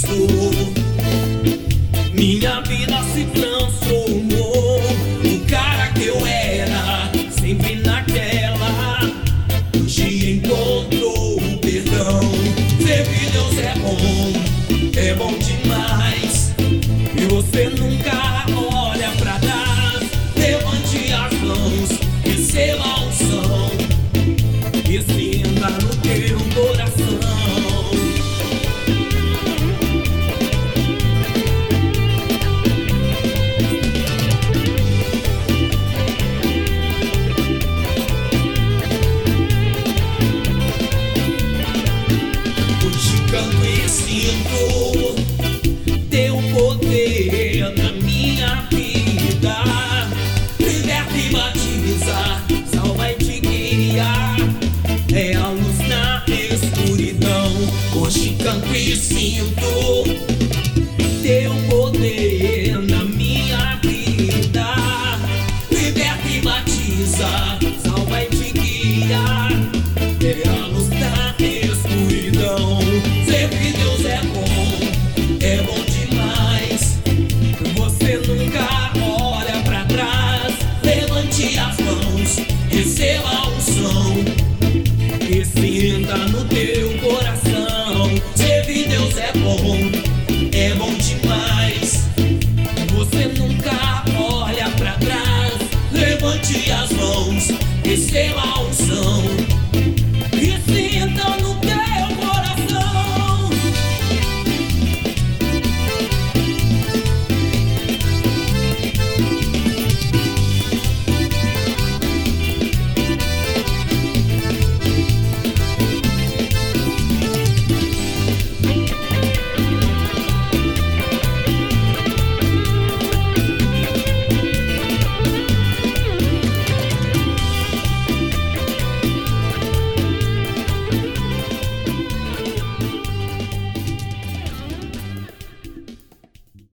sou. Minha vida se transformou. O cara que eu era, sempre naquela, hoje encontrou o perdão. Servir Deus é bom demais. E você nunca olha pra trás. Levante as mãos, receba a unção e sinta no teu coração. Hoje canto e sinto